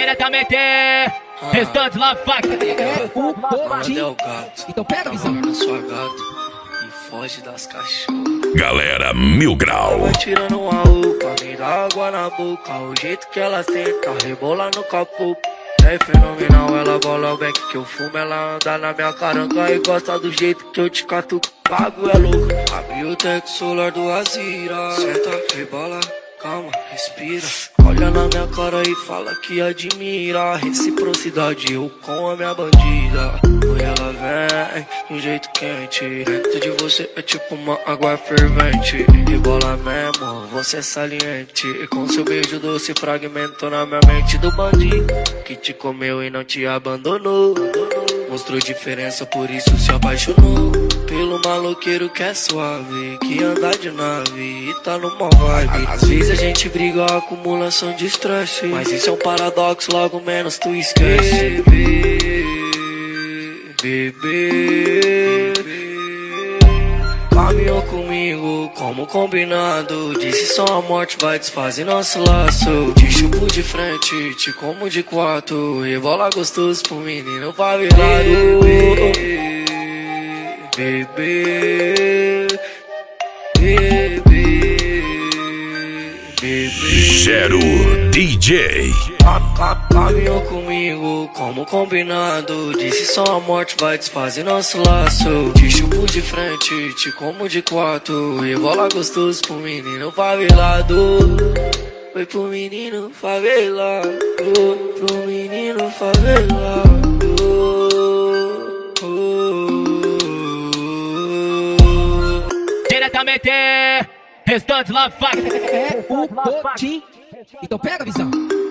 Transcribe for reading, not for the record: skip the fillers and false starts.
Diretamente, restantes lá, faca. Manda é o gato. Então pega a visão. Na sua gata e foge das cachorras. Galera Mil Grau. Vai tirando uma upa, me dá água na boca. O jeito que ela senta, rebola no capô. É fenomenal, ela bola o beck que eu fumo. Ela anda na minha caranga e gosta do jeito que eu te catuco. Pago é louco, abre o teto solar do Azira. Senta, rebola, calma, respira. Olha na minha cara e fala que admira. Reciprocidade, eu com a minha bandida. E ela vem de um jeito quente. Dentro de você é tipo uma água fervente. Rebola mesmo, você é saliente. E com seu beijo doce fragmentou na minha mente do bandido que te comeu e não te abandonou. Mostrou diferença, por isso se apaixonou pelo maloqueiro que é suave, que anda de nave e tá numa vibe. Às vezes a gente briga, acumulação de estresse, mas isso é um paradoxo, logo menos tu esquece. Bebê, caminhou comigo como combinado. Disse só a morte vai desfazer nosso laço. Te chupo de frente, te como de quatro. Rebola gostoso pro menino favelado. Bebê, bebê, bebê. Gero DJ. Caminhou comigo como combinado. Disse só a morte vai desfazer nosso laço. Te chupo de frente, te como de quatro. Rebola gostoso pro menino favelado. Foi pro menino favelado. Pro menino favelado. Diretamente, restantes lá, faca. É o Potim. Então pega a visão.